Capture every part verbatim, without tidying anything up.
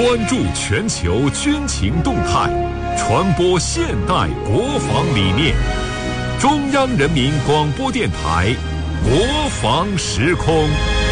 关注全球军情动态，传播现代国防理念。中央人民广播电台国防时空。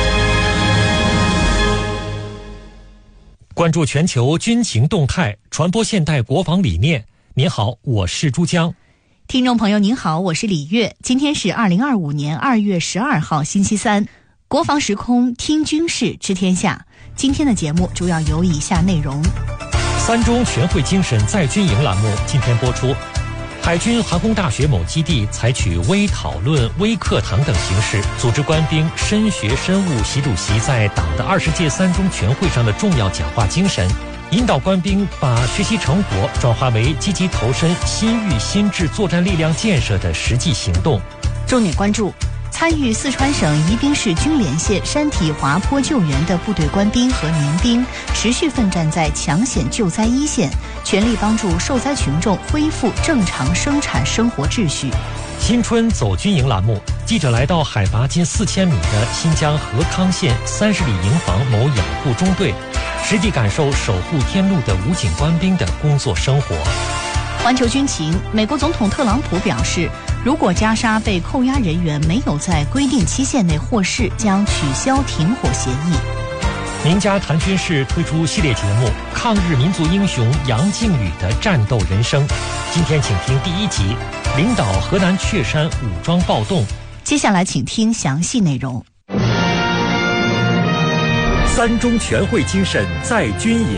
关注全球军情动态，传播现代国防理念。您好，我是珠江。 听众朋友您好，我是李月。今天是二零二五年二月十二号星期三，国防时空听军事知天下。今天的节目主要有以下内容： 三中全会精神在军营栏目今天播出。海军航空大学某基地采取微讨论、微课堂等形式，组织官兵深学深悟习主席在党的二十届三中全会上的重要讲话精神，引导官兵把学习成果转化为积极投身新域新制作战力量建设的实际行动。 重点关注参与四川省宜宾市军连县山体滑坡救援的部队官兵和民兵，持续奋战在抢险救灾一线，全力帮助受灾群众恢复正常生产生活秩序。 新春走军营栏目，记者来到海拔近四千米的新疆和康县三十里营房某养护中队，实地感受守护天路的武警官兵的工作生活。 环球军情，美国总统特朗普表示，如果加沙被扣押人员没有在规定期限内获释，将取消停火协议。 名家谈军事推出系列节目《抗日民族英雄杨靖宇的战斗人生》，今天请听第一集，领导河南确山武装暴动。 接下来请听详细内容。 三中全会精神在军营。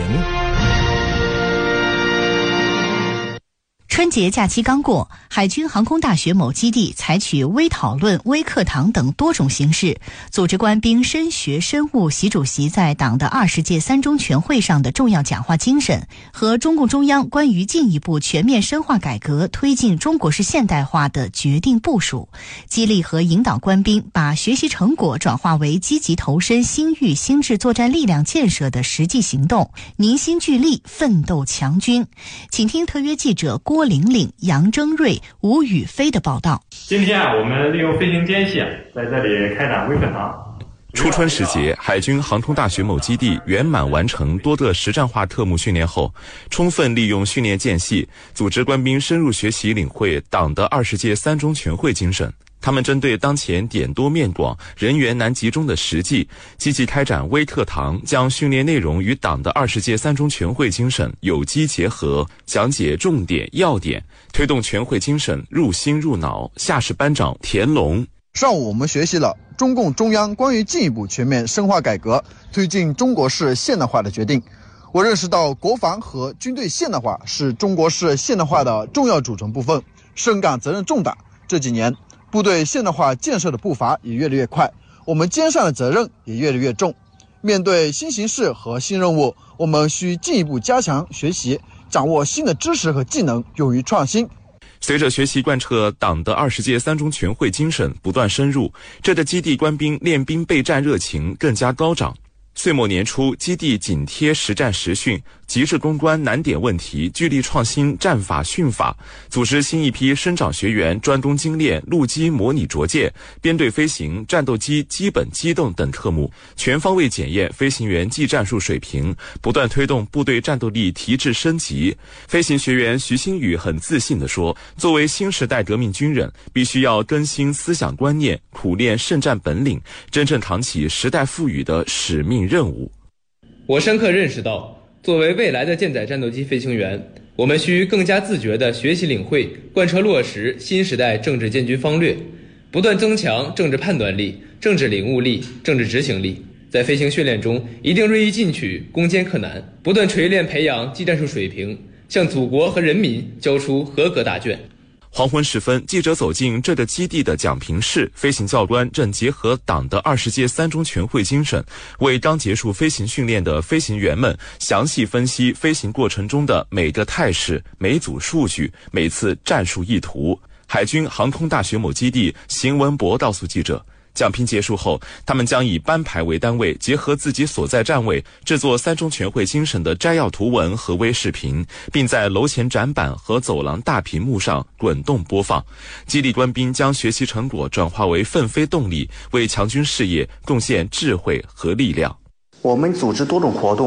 春节假期刚过，海军航空大学某基地采取微讨论、微课堂等多种形式，组织官兵深学深悟习主席在党的二十届三中全会上的重要讲话精神和中共中央关于进一步全面深化改革、推进中国式现代化的决定部署，激励和引导官兵把学习成果转化为积极投身新域新制作战力量建设的实际行动，凝心聚力，奋斗强军。请听特约记者郭玲玲、杨征瑞、吴宇飞的报道。 今天啊，我们利用飞行间隙啊，在这里开展微课堂。 初春时节，海军航空大学某基地圆满完成多个实战化特务训练后，充分利用训练间隙，组织官兵深入学习领会党的二十届三中全会精神。他们针对当前点多面广、人员难集中的实际，积极开展微课堂，将训练内容与党的二十届三中全会精神有机结合，讲解重点要点，推动全会精神入心入脑。下士班长田龙： 上午我们学习了中共中央关于进一步全面深化改革、推进中国式现代化的决定。我认识到国防和军队现代化是中国式现代化的重要组成部分，深感责任重大。这几年部队现代化建设的步伐也越来越快，我们肩上的责任也越来越重。面对新形势和新任务，我们需进一步加强学习，掌握新的知识和技能，勇于创新。 随着学习贯彻党的二十届三中全会精神不断深入，这的基地官兵练兵备战热情更加高涨。岁末年初，基地紧贴实战实训，极致攻关难点问题，聚力创新战法训法，组织新一批生长学员专攻精练陆基模拟着舰、编队飞行、战斗机基本机动等科目，全方位检验飞行员技战术水平，不断推动部队战斗力提质升级。飞行学员徐新宇很自信地说，作为新时代革命军人，必须要更新思想观念，苦练胜战本领，真正扛起时代赋予的使命任务。 我深刻认识到，作为未来的舰载战斗机飞行员，我们需更加自觉地学习领会、贯彻落实新时代政治建军方略，不断增强政治判断力、政治领悟力、政治执行力。在飞行训练中，一定锐意进取、攻坚克难，不断锤炼培养技战术水平，向祖国和人民交出合格答卷。 黄昏时分，记者走进这个基地的讲评室，飞行教官正结合党的二十届三中全会精神，为刚结束飞行训练的飞行员们详细分析飞行过程中的每个态势、每组数据、每次战术意图。海军航空大学某基地邢文博告诉记者，讲评结束后，他们将以班排为单位，结合自己所在站位，制作三中全会精神的摘要图文和微视频，并在楼前展板和走廊大屏幕上滚动播放，激励官兵将学习成果转化为奋飞动力，为强军事业贡献智慧和力量。 我们组织多种活动，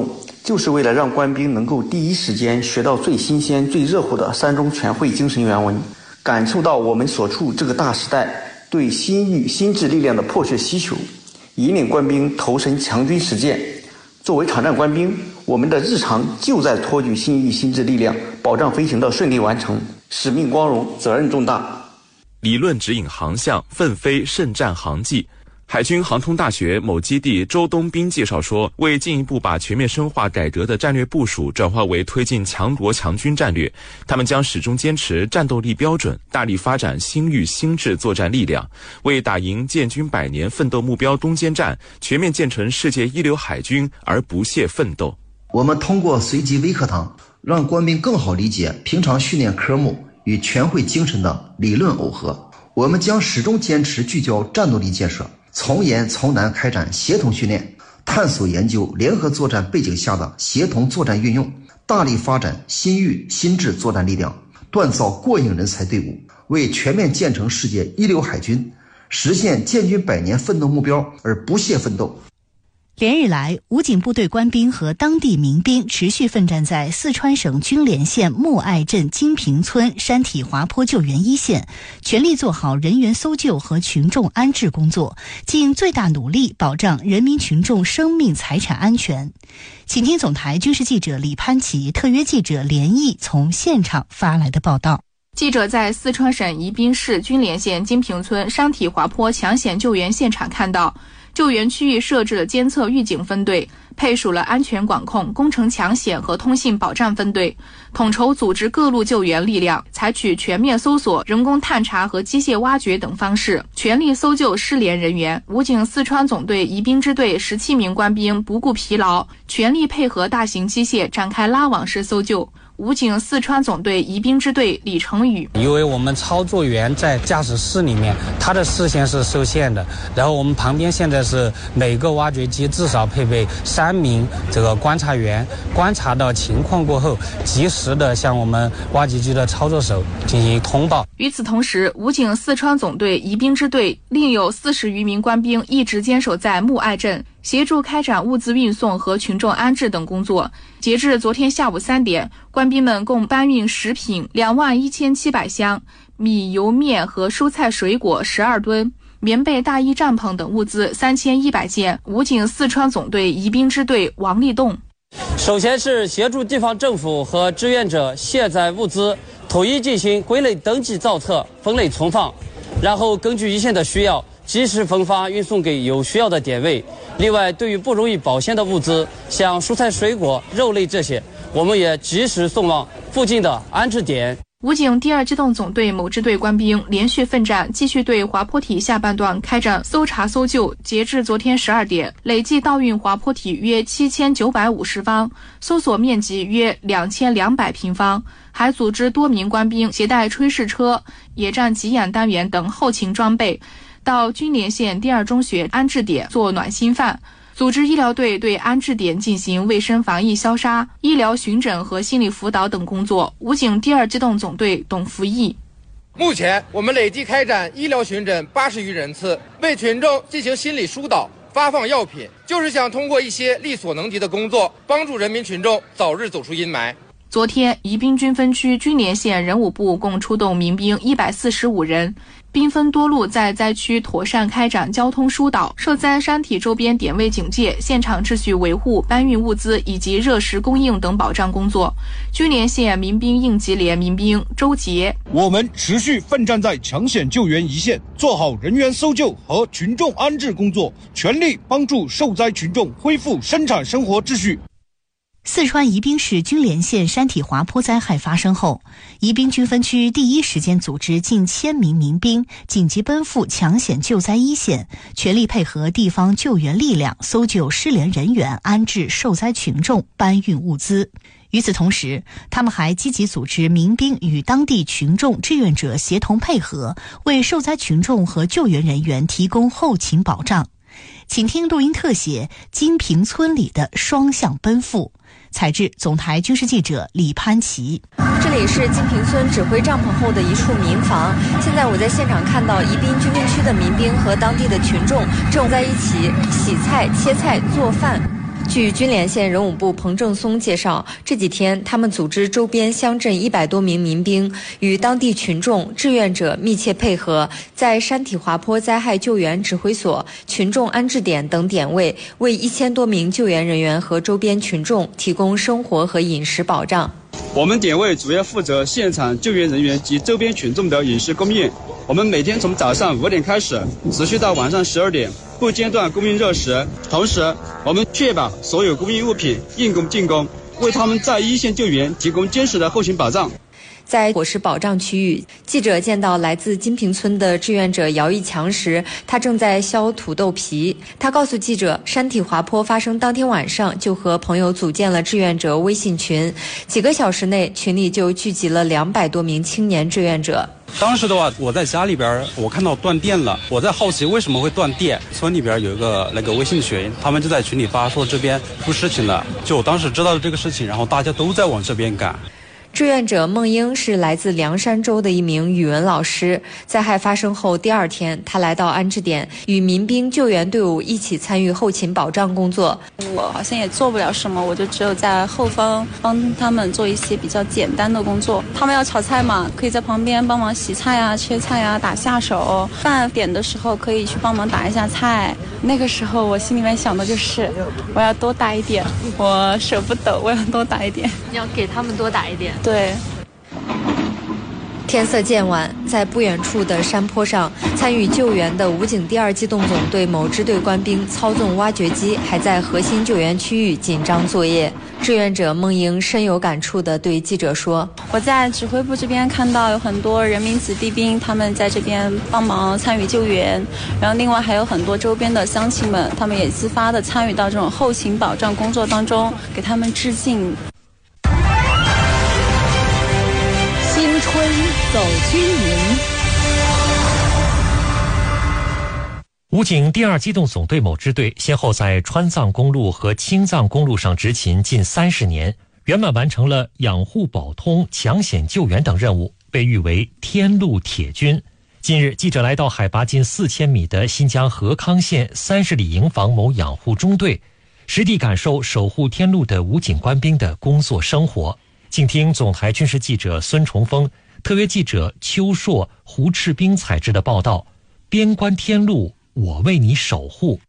就是为了让官兵能够第一时间学到最新鲜、最热乎的三中全会精神原文，感受到我们所处这个大时代对心育心智力量的迫切需求，引领官兵投身强军实践。作为场战官兵，我们的日常就在托举心育心智力量，保障飞行的顺利完成，使命光荣，责任重大。 理论指引航向，奋飞胜战航迹。海军航空大学某基地周东斌介绍说，为进一步把全面深化改革的战略部署转化为推进强国强军战略，他们将始终坚持战斗力标准，大力发展新域新制作战力量，为打赢建军百年奋斗目标攻坚战，全面建成世界一流海军而不懈奋斗。 我们通过随机微课堂，让官兵更好理解平常训练科目与全会精神的理论耦合。我们将始终坚持聚焦战斗力建设，从严从难开展协同训练，探索研究联合作战背景下的协同作战运用，大力发展新域新制作战力量，锻造过硬人才队伍，为全面建成世界一流海军，实现建军百年奋斗目标而不懈奋斗。 连日来，武警部队官兵和当地民兵持续奋战在四川省军连县木爱镇金平村山体滑坡救援一线，全力做好人员搜救和群众安置工作，尽最大努力保障人民群众生命财产安全。请听总台军事记者李潘奇、特约记者连毅从现场发来的报道。 记者在四川省宜宾市军连县金平村山体滑坡抢险救援现场看到，救援区域设置了监测预警分队，配属了安全管控、工程抢险和通信保障分队，统筹组织各路救援力量，采取全面搜索、人工探查和机械挖掘等方式，全力搜救失联人员。武警四川总队宜宾支队十七名官兵不顾疲劳，全力配合大型机械展开拉网式搜救。武警四川总队宜宾支队李成宇， 因为我们操作员在驾驶室里面，他的视线是受限的，然后我们旁边现在是每个挖掘机至少配备三名这个观察员，观察到情况过后，及时的向我们挖掘机的操作手进行通报。 与此同时，武警四川总队宜宾支队另有四十余名官兵一直坚守在木爱镇，协助开展物资运送和群众安置等工作。截至昨天下午三点，官兵们共搬运食品两万一千七百箱、米油面和蔬菜水果十二吨、棉被、大衣、帐篷等物资三千一百件。武警四川总队宜宾支队王立栋， 首先是协助地方政府和志愿者卸载物资，统一进行归类登记造册、分类存放，然后根据一线的需要及时分发运送给有需要的点位。另外，对于不容易保鲜的物资，像蔬菜水果、肉类这些，我们也及时送往附近的安置点。 武警第二机动总队某支队官兵连续奋战，继续对滑坡体下半段开展搜查搜救。截至昨天十二点，累计盗运滑坡体约七千九百五十方，搜索面积约两千两百平方，还组织多名官兵携带炊事车、野战急眼单元等后勤装备，到军连县第二中学安置点做暖心饭，组织医疗队对安置点进行卫生防疫消杀、医疗巡诊和心理辅导等工作。武警第二机动总队董福义， 目前我们累计开展医疗巡诊八十余人次，为群众进行心理疏导、发放药品，就是想通过一些力所能及的工作，帮助人民群众早日走出阴霾。 昨天，宜宾军分区军连县人武部共出动民兵一百四十五人，兵分多路在灾区妥善开展交通疏导、受灾山体周边点位警戒、现场秩序维护、搬运物资以及热食供应等保障工作。军连县民兵应急连民兵周杰， 我们持续奋战在抢险救援一线，做好人员搜救和群众安置工作，全力帮助受灾群众恢复生产生活秩序。 四川宜宾市军连县山体滑坡灾害发生后，宜宾军分区第一时间组织近千名民兵紧急奔赴抢险救灾一线，全力配合地方救援力量搜救失联人员、安置受灾群众、搬运物资。与此同时，他们还积极组织民兵与当地群众志愿者协同配合，为受灾群众和救援人员提供后勤保障。请听录音特写金平村里的双向奔赴。采制总台军事记者李潘奇。 这里是金平村指挥帐篷后的一处民房，现在我在现场看到宜宾军分区的民兵和当地的群众正在一起洗菜、切菜、做饭。 据军联县人武部彭正松介绍，这几天他们组织周边乡镇一百多名民兵与当地群众、志愿者密切配合，在山体滑坡灾害救援指挥所、群众安置点等点位，为一千多名救援人员和周边群众提供生活和饮食保障。 我们点位主要负责现场救援人员及周边群众的饮食供应。我们每天从早上五点开始，持续到晚上十二点，不间断供应热食。同时，我们确保所有供应物品应供尽供，为他们在一线救援提供坚实的后勤保障。 在伙食保障区域，记者见到来自金平村的志愿者姚一强时，他正在削土豆皮。他告诉记者，山体滑坡发生当天晚上就和朋友组建了志愿者微信群，几个小时内群里就聚集了两百多名青年志愿者。 当时的话，我在家里边，我看到断电了，我在好奇为什么会断电。村里边有一个那个微信群，他们就在群里发说这边出事情了，就我当时知道了这个事情，然后大家都在往这边赶。 志愿者孟英是来自凉山州的一名语文老师。灾害发生后第二天，他来到安置点，与民兵救援队伍一起参与后勤保障工作。 我好像也做不了什么，我就只有在后方帮他们做一些比较简单的工作。他们要炒菜嘛，可以在旁边帮忙洗菜啊、切菜啊、打下手。饭点的时候可以去帮忙打一下菜。那个时候我心里面想的就是我要多打一点，我舍不得，我要多打一点。 你要给他们多打一点。 对。 天色渐晚，在不远处的山坡上，参与救援的武警第二机动总队某支队官兵操纵挖掘机，还在核心救援区域紧张作业。志愿者孟英深有感触地对记者说：“ 我在指挥部这边看到有很多人民子弟兵，他们在这边帮忙参与救援，然后另外还有很多周边的乡亲们，他们也自发地参与到这种后勤保障工作当中，给他们致敬。” 新春走军营。 武警第二机动总队某支队先后在川藏公路和青藏公路上执勤近三十年，圆满完成了养护保通、抢险救援等任务，被誉为天路铁军。近日，记者来到海拔近四千米的新疆和康县三十里营房某养护中队，实地感受守护天路的武警官兵的工作生活。请听总台军事记者孙崇峰、特约记者邱硕、胡赤兵采制的报道：边关天路，我为你守护。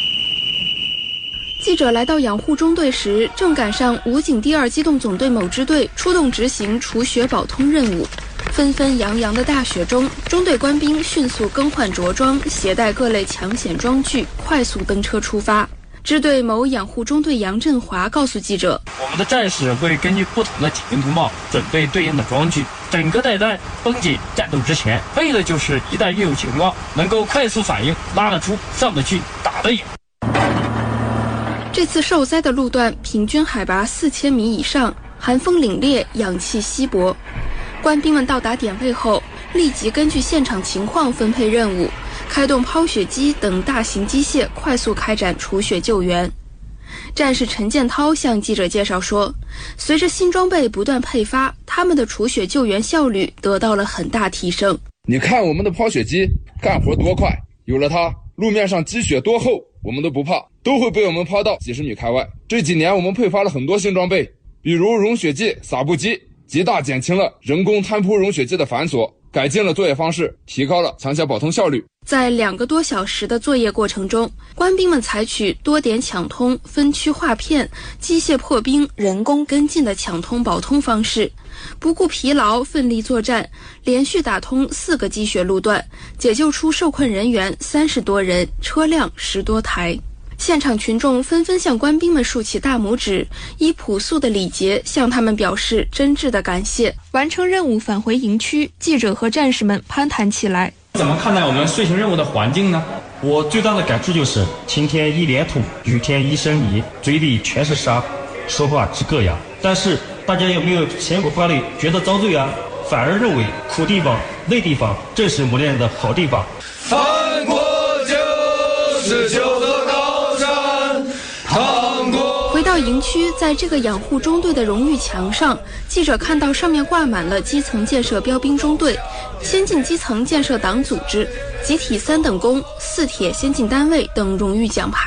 记者来到养护中队时，正赶上武警第二机动总队某支队出动执行除雪保通任务。纷纷扬扬的大雪中，中队官兵迅速更换着装，携带各类抢险装具，快速登车出发。支队某养护中队杨振华告诉记者：“ 我们的战士会根据不同的体型图貌准备对应的装具，整个带弹绷紧，战斗之前为的就是一旦遇有情况，能够快速反应，拉得出、上得去、打得赢。” 这次受灾的路段平均海拔四千米以上，寒风凛冽，氧气稀薄。官兵们到达点位后，立即根据现场情况分配任务，开动抛雪机等大型机械，快速开展除雪救援。战士陈建涛向记者介绍说，随着新装备不断配发，他们的除雪救援效率得到了很大提升。 你看我们的抛雪机干活多快，有了它，路面上积雪多厚我们都不怕，都会被我们抛到几十米开外。这几年我们配发了很多新装备，比如融雪剂、撒布机，极大减轻了人工摊铺融雪剂的繁琐，改进了作业方式，提高了抢险保通效率。 在两个多小时的作业过程中，官兵们采取多点抢通、分区划片、机械破冰、人工跟进的抢通保通方式，不顾疲劳，奋力作战，连续打通四个积雪路段，解救出受困人员三十多人，车辆十多台。现场群众纷纷向官兵们竖起大拇指，以朴素的礼节向他们表示真挚的感谢。完成任务返回营区，记者和战士们攀谈起来。 怎么看待我们遂行任务的环境呢？我最大的感触就是晴天一脸土，雨天一身泥，嘴里全是沙，说话直膈应。但是大家有没有前古发力觉得遭罪啊？反而认为苦地方、累地方正是磨练的好地方。 翻过就是九个高山，趟过。 回到营区，在这个养护中队的荣誉墙上，记者看到上面挂满了基层建设标兵中队、先进基层建设党组织、集体三等功、四铁先进单位等荣誉奖牌。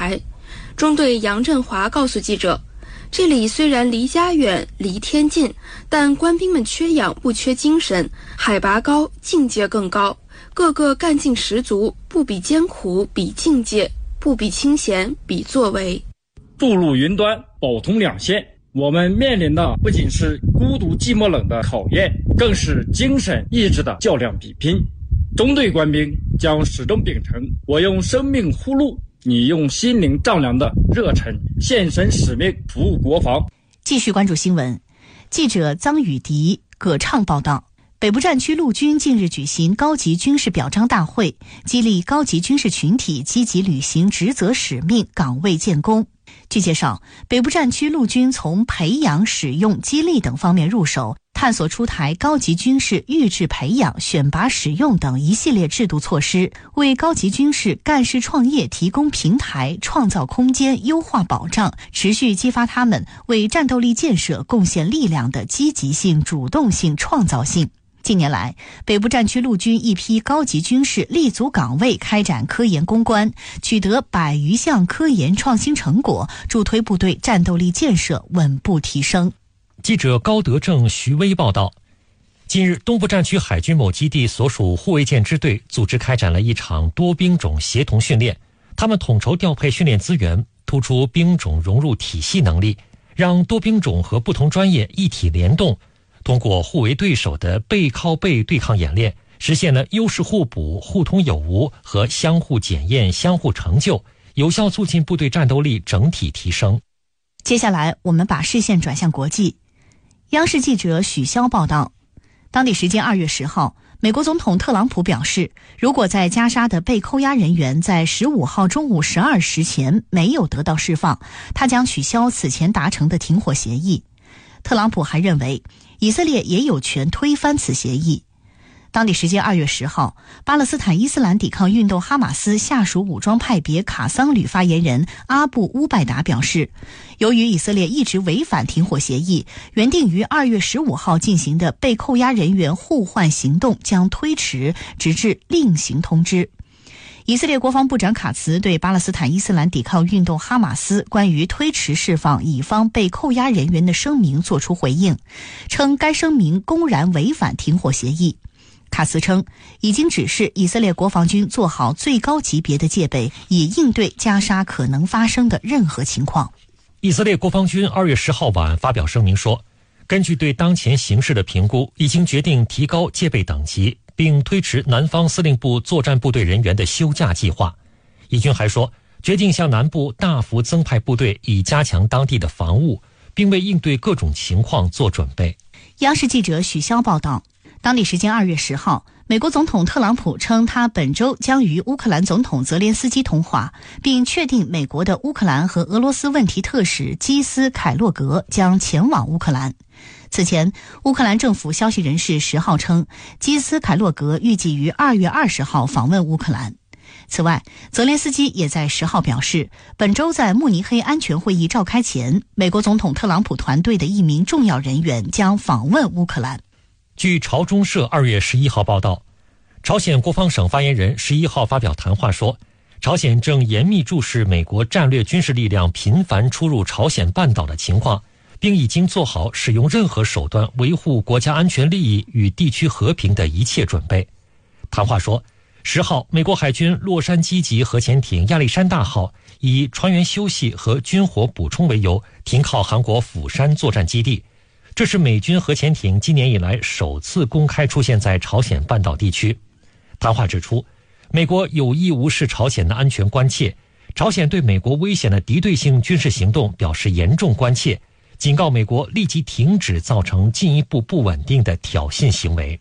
中队杨振华告诉记者，这里虽然离家远离天近，但官兵们缺氧不缺精神，海拔高境界更高，个个干劲十足，不比艰苦比境界，不比清闲比作为。 渡入云端，保通两线，我们面临的不仅是孤独寂寞冷的考验，更是精神意志的较量比拼。中队官兵将始终秉承我用生命呼噜，你用心灵丈量的热忱，献身使命，服务国防。 继续关注新闻，记者臧雨迪、葛畅报道。北部战区陆军近日举行高级军事表彰大会，激励高级军事群体积极履行职责使命，岗位建功。据介绍，北部战区陆军从培养、使用、激励等方面入手，探索出台高级军事预制培养、选拔使用等一系列制度措施，为高级军事干事创业提供平台、创造空间、优化保障，持续激发他们为战斗力建设贡献力量的积极性、主动性、创造性。近年来，北部战区陆军一批高级军事立足岗位开展科研攻关，取得百余项科研创新成果，助推部队战斗力建设稳步提升。 记者高德正、徐威报道。近日，东部战区海军某基地所属护卫舰支队组织开展了一场多兵种协同训练，他们统筹调配训练资源，突出兵种融入体系能力，让多兵种和不同专业一体联动，通过互为对手的背靠背对抗演练，实现了优势互补、互通有无和相互检验、相互成就，有效促进部队战斗力整体提升。 接下来，我们把视线转向国际。央视记者许潇报道，当地时间二月十号，美国总统特朗普表示，如果在加沙的被扣押人员在十五号中午十二时前没有得到释放，他将取消此前达成的停火协议。特朗普还认为，以色列也有权推翻此协议。当地时间二月十号，巴勒斯坦伊斯兰抵抗运动哈马斯下属武装派别卡桑旅发言人阿布乌拜达表示，由于以色列一直违反停火协议，原定于二月十五号进行的被扣押人员互换行动将推迟，直至另行通知。以色列国防部长卡茨对巴勒斯坦伊斯兰抵抗运动哈马斯关于推迟释放乙方被扣押人员的声明作出回应，称该声明公然违反停火协议。卡斯称，已经指示以色列国防军做好最高级别的戒备，以应对加沙可能发生的任何情况。 以色列国防军二月十号晚发表声明说，根据对当前形势的评估，已经决定提高戒备等级，并推迟南方司令部作战部队人员的休假计划。以军还说，决定向南部大幅增派部队，以加强当地的防务，并为应对各种情况做准备。 央视记者许潇报道。当地时间二月十号，美国总统特朗普称，他本周将与乌克兰总统泽连斯基通话，并确定美国的乌克兰和俄罗斯问题特使基斯凯洛格将前往乌克兰。此前，乌克兰政府消息人士十号称，基斯凯洛格预计于二月二十号访问乌克兰。此外，泽连斯基也在十号表示，本周在慕尼黑安全会议召开前，美国总统特朗普团队的一名重要人员将访问乌克兰。 据朝中社二月十一号报道，朝鲜国防省发言人十一号发表谈话说，朝鲜正严密注视美国战略军事力量频繁出入朝鲜半岛的情况，并已经做好使用任何手段维护国家安全利益与地区和平的一切准备。谈话说，十号，美国海军洛杉矶级核潜艇亚历山大号以船员休息和军火补充为由，停靠韩国釜山作战基地。这是美军核潜艇今年以来首次公开出现在朝鲜半岛地区。谈话指出，美国有意无视朝鲜的安全关切，朝鲜对美国危险的敌对性军事行动表示严重关切，警告美国立即停止造成进一步不稳定的挑衅行为。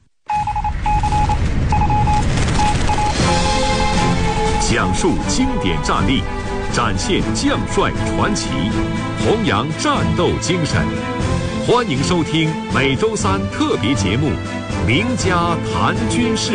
讲述经典战例，展现将帅传奇，弘扬战斗精神。欢迎收听每周三特别节目《名家谈军事》。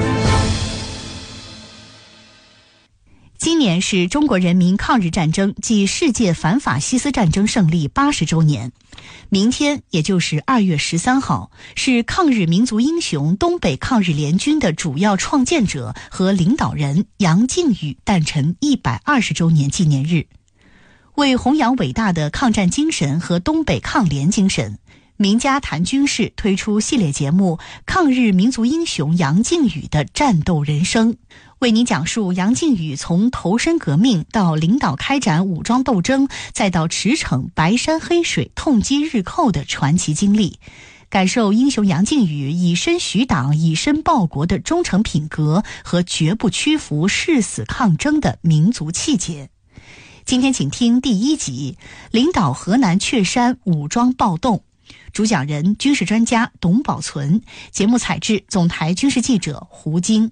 今年是中国人民抗日战争暨世界反法西斯战争胜利八十周年。明天，也就是二月十三号，是抗日民族英雄东北抗日联军的主要创建者和领导人杨靖宇诞辰一百二十周年纪念日。 为弘扬伟大的抗战精神和东北抗联精神，名家谈军事推出系列节目《抗日民族英雄杨靖宇的战斗人生》，为您讲述杨靖宇从投身革命到领导开展武装斗争，再到驰骋白山黑水痛击日寇的传奇经历，感受英雄杨靖宇以身许党、以身报国的忠诚品格和绝不屈服、誓死抗争的民族气节。今天请听第一集，领导河南确山武装暴动，主讲人军事专家董宝存，节目采制总台军事记者胡晶。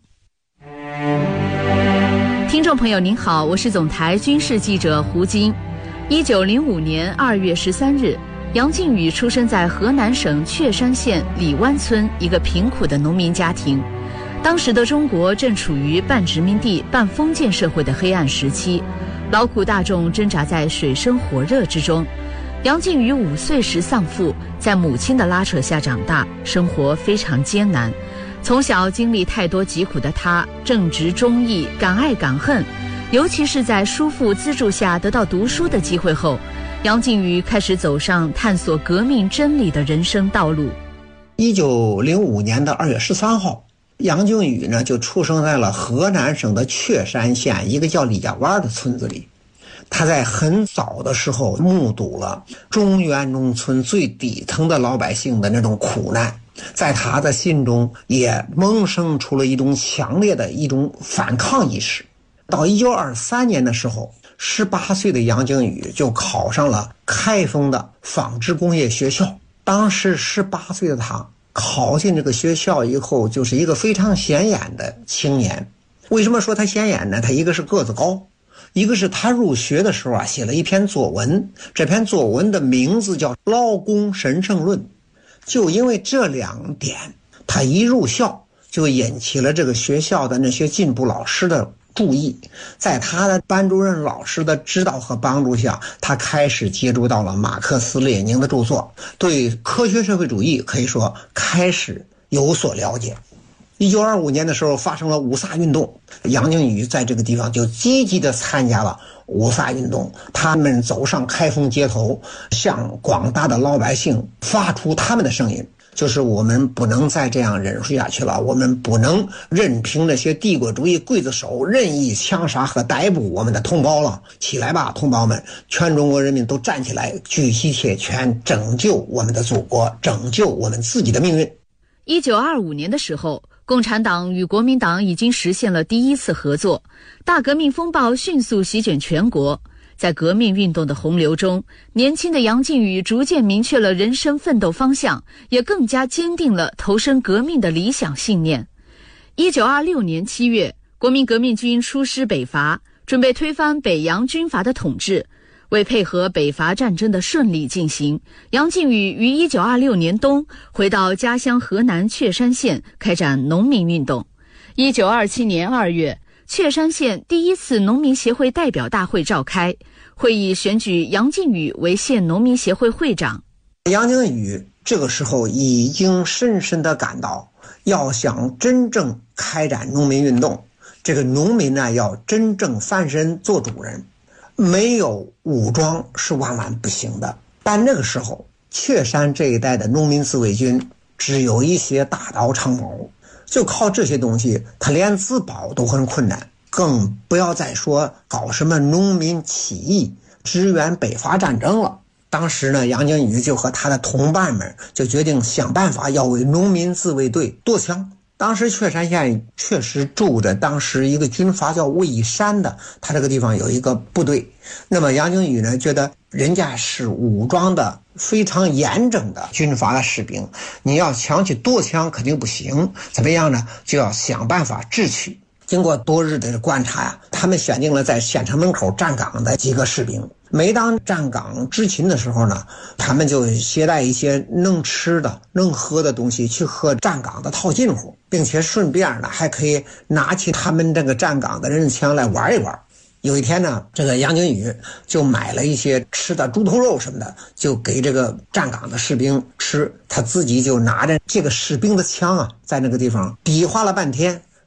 听众朋友您好，我是总台军事记者胡晶。一九零五年二月十三日，杨靖宇出生在河南省确山县李湾村一个贫苦的农民家庭。当时的中国正处于半殖民地半封建社会的黑暗时期，劳苦大众挣扎在水深火热之中。杨靖宇五岁时丧父，在母亲的拉扯下长大，生活非常艰难。从小经历太多疾苦的他，正直忠义，敢爱敢恨。尤其是在叔父资助下得到读书的机会后，杨靖宇开始走上探索革命真理的人生道路。 一九零五年的二月十三号，杨靖宇呢就出生在了河南省的确山县一个叫李家湾的村子里。他在很早的时候目睹了中原农村最底层的老百姓的那种苦难，在他的心中也萌生出了一种强烈的一种反抗意识。到一九二三年的时候，十八岁的杨靖宇就考上了开封的纺织工业学校。当时十八岁的他考进这个学校以后，就是一个非常显眼的青年。为什么说他显眼呢？他一个是个子高，一个是他入学的时候啊，写了一篇作文，这篇作文的名字叫《劳工神圣论》。就因为这两点，他一入校就引起了这个学校的那些进步老师的注意。在他的班主任老师的指导和帮助下，他开始接触到了马克思列宁的著作，对科学社会主义可以说开始有所了解。一九二五年的时候发生了五卅运动，杨靖宇在这个地方就积极地参加了五卅运动。他们走上开封街头，向广大的老百姓发出他们的声音，就是我们不能再这样忍受下去了，我们不能任凭那些帝国主义刽子手任意枪杀和逮捕我们的同胞了。起来吧，同胞们，全中国人民都站起来，举起铁拳，拯救我们的祖国，拯救我们自己的命运。 一九二五年的时候，共产党与国民党已经实现了第一次合作，大革命风暴迅速席卷全国。在革命运动的洪流中，年轻的杨靖宇逐渐明确了人生奋斗方向，也更加坚定了投身革命的理想信念。一九二六年七月，国民革命军出师北伐，准备推翻北洋军阀的统治。为配合北伐战争的顺利进行，杨靖宇于一九二六年冬回到家乡河南确山县开展农民运动。一九二七年二月，确山县第一次农民协会代表大会召开，会议选举杨靖宇为县农民协会会长。 杨靖宇这个时候已经深深地感到，要想真正开展农民运动，这个农民呢要真正翻身做主人，没有武装是万万不行的。但那个时候确山这一带的农民自卫军只有一些大刀长矛，就靠这些东西他连自保都很困难，更不要再说搞什么农民起义支援北伐战争了。当时呢，杨靖宇就和他的同伴们就决定想办法要为农民自卫队夺枪。当时确山县确实住着当时一个军阀叫魏山的，他这个地方有一个部队。那么杨靖宇呢觉得人家是武装的非常严整的军阀的士兵，你要强去夺枪肯定不行，怎么样呢？就要想办法智取。经过多日的观察呀，他们选定了在县城门口站岗的几个士兵。每当站岗执勤的时候呢，他们就携带一些能吃的能喝的东西去和站岗的套近乎，并且顺便呢还可以拿起他们这个站岗的人枪来玩一玩。有一天呢，这个杨靖宇就买了一些吃的猪头肉什么的，就给这个站岗的士兵吃，他自己就拿着这个士兵的枪啊，在那个地方比划了半天，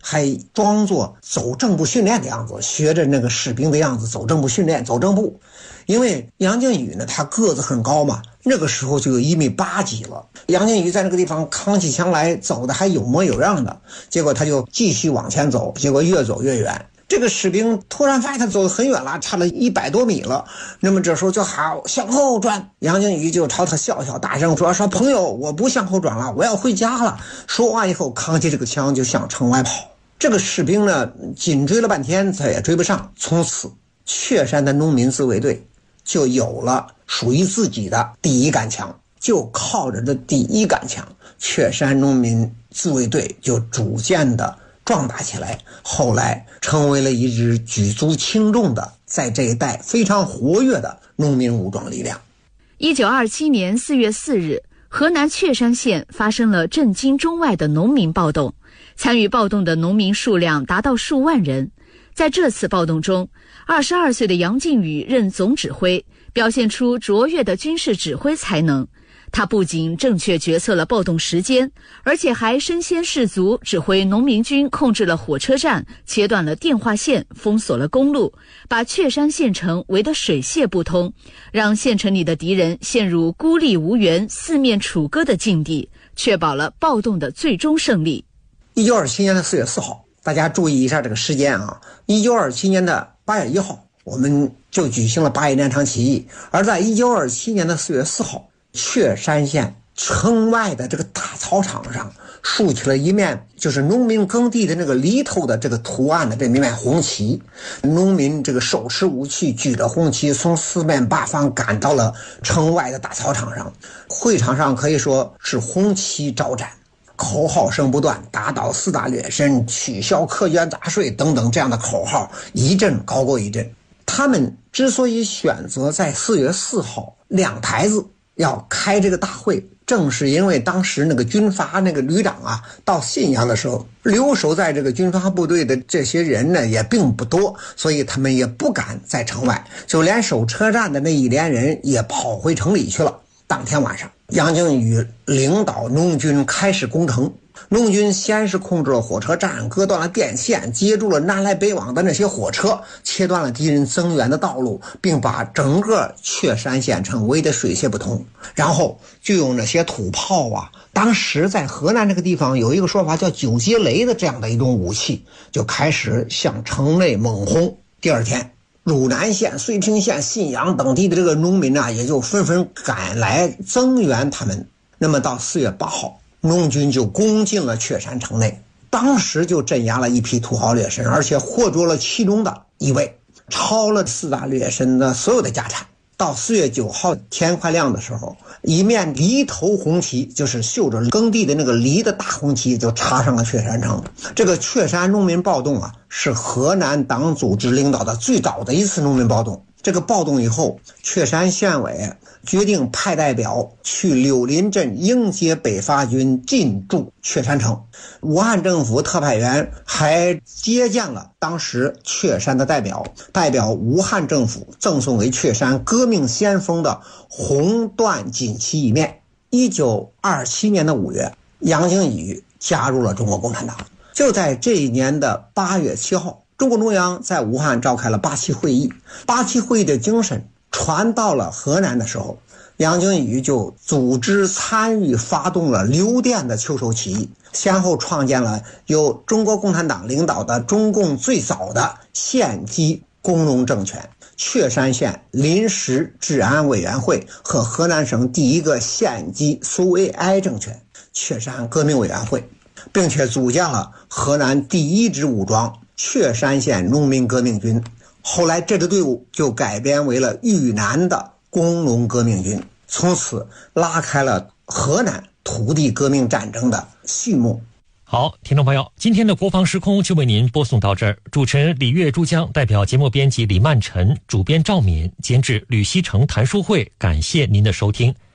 还装作走正步训练的样子，学着那个士兵的样子走正步训练，走正步。因为杨靖宇呢，他个子很高嘛，那个时候就有一米八几了。杨靖宇在那个地方扛起枪来，走的还有模有样的，结果他就继续往前走，结果越走越远。这个士兵突然发现他走得很远了，差了一百多米了。那么这时候就喊向后转，杨靖宇就朝他笑笑，大声说：“说朋友，我不向后转了，我要回家了。”说完以后，扛起这个枪就向城外跑。这个士兵呢，紧追了半天，他也追不上。从此，雀山的农民自卫队就有了属于自己的第一杆枪。就靠着这第一杆枪，雀山农民自卫队就逐渐的壮大起来，后来成为了一支举足轻重的，在这一带非常活跃的农民武装力量。 一九二七年四月四日，河南雀山县发生了震惊中外的农民暴动，参与暴动的农民数量达到数万人。在这次暴动中，二十二岁的杨靖宇任总指挥，表现出卓越的军事指挥才能。他不仅正确决策了暴动时间，而且还身先士卒，指挥农民军控制了火车站，切断了电话线，封锁了公路，把雀山县城围得水泄不通，让县城里的敌人陷入孤立无援、四面楚歌的境地，确保了暴动的最终胜利。 一九二七年的四月四号，大家注意一下这个时间啊！一九二七年的八月一号，我们就举行了八一连长起义，而在一九二七年的四月四号。雀山县城外的这个大操场上竖起了一面就是农民耕地的那个犁头的这个图案的这一面红旗，农民这个手持武器，举着红旗，从四面八方赶到了城外的大操场上。会场上可以说是红旗招展，口号声不断，打倒四大劣绅，取消苛捐杂税等等，这样的口号一阵高过一阵。他们之所以选择在四月四号两台子要开这个大会，正是因为当时那个军阀那个旅长啊，到信阳的时候，留守在这个军阀部队的这些人呢也并不多，所以他们也不敢在城外，就连守车站的那一连人也跑回城里去了。当天晚上，杨靖宇领导农军开始攻城。农军先是控制了火车站，割断了电线，接住了南来北往的那些火车，切断了敌人增援的道路，并把整个雀山县城围得水泄不通。然后就用那些土炮啊，当时在河南这个地方有一个说法叫九节雷的这样的一种武器，就开始向城内猛轰。第二天，汝南县、遂平县、信阳等地的这个农民啊，也就纷纷赶来增援他们。那么到四月八号，农军就攻进了雀山城内，当时就镇压了一批土豪劣绅，而且获捉了其中的一位，抄了四大劣绅的所有的家产。到四月九号天快亮的时候，一面犁头红旗，就是绣着耕地的那个犁的大红旗，就插上了雀山城。这个雀山农民暴动啊，是河南党组织领导的最早的一次农民暴动。这个暴动以后，雀山县委决定派代表去柳林镇迎接北伐军进驻雀山城。武汉政府特派员还接见了当时雀山的代表，代表武汉政府赠送给雀山革命先锋的红缎锦旗一面。一九二七年的五月，杨靖宇加入了中国共产党。就在这一年的八月七号，中共中央在武汉召开了八七会议。八七会议的精神传到了河南的时候，杨靖宇就组织参与发动了刘店的秋收起义，先后创建了由中国共产党领导的中共最早的县级工农政权——雀山县临时治安委员会和河南省第一个县级苏维埃政权——雀山革命委员会，并且组建了河南第一支武装雀山县农民革命军。后来这支队伍就改编为了豫南的工农革命军，从此拉开了河南土地革命战争的序幕。 好，听众朋友，今天的国防时空就为您播送到这儿。主持人李月珠江，代表节目编辑李曼晨，主编赵敏，监制吕希成、谭淑慧，感谢您的收听。